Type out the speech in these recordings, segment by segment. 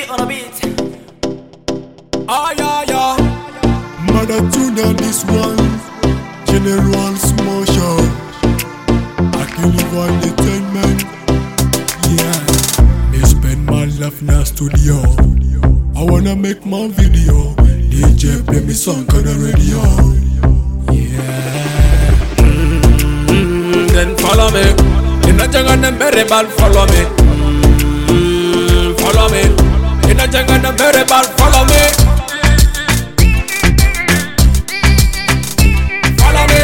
Stick on a beat. Ah, yeah, yeah. Mother tune on this one. General Smoker. I can live on entertainment. Yeah. Me spend my life in the studio. I wanna make my video. DJ play me song on the radio. Yeah. Then follow me. In a jungle, them very bad. Follow me. Follow me. In a jungle, them very bad. Follow me. Follow me.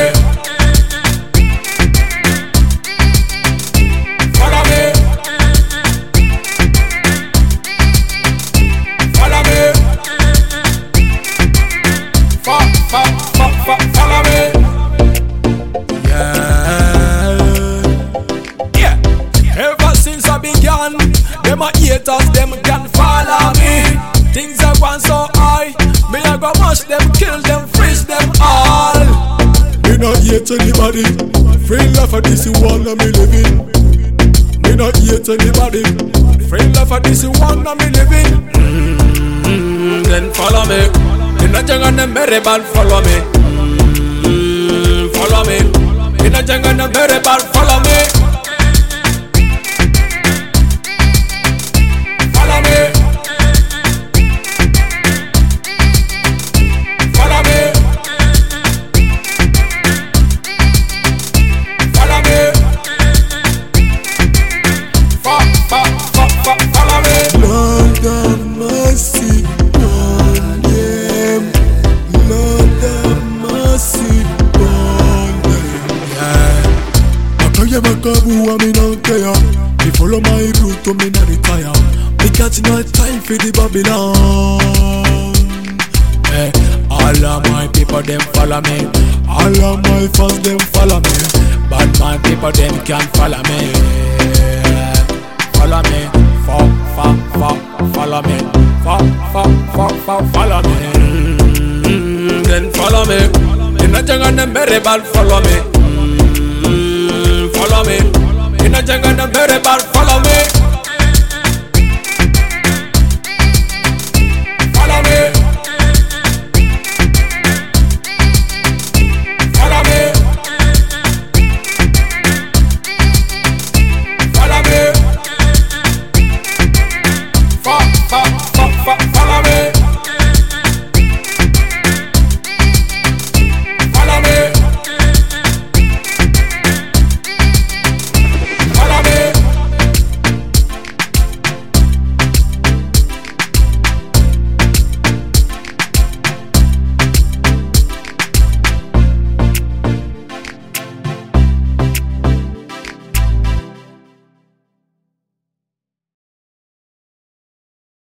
Follow me. Follow me. Follow me. Yeah. Ever since I began, them a haters, them can follow me. Things are gone so high, me a go mash them, kill them, freeze them all. Me not hate anybody. Free life for this one that me living. Me not hate anybody. Free love for this one that me living. Then follow me. In a jungle, them very bad. Follow me. Follow me. In a jungle, them very bad. Follow me. Follow me. Follow me. Follow me. Follow me. Lord have mercy on them. Lord have mercy on them. Yeah. I can't ever go who I'm in on care. Me follow my route to me not retire. Because no time for the Babylon. All of my people them follow me. All of my fans them follow me. But my people them can't follow me. Follow me. Follow me. Follow me. Then follow me. In a jungle them very bad. Follow me. Follow me. In a jungle them very bad.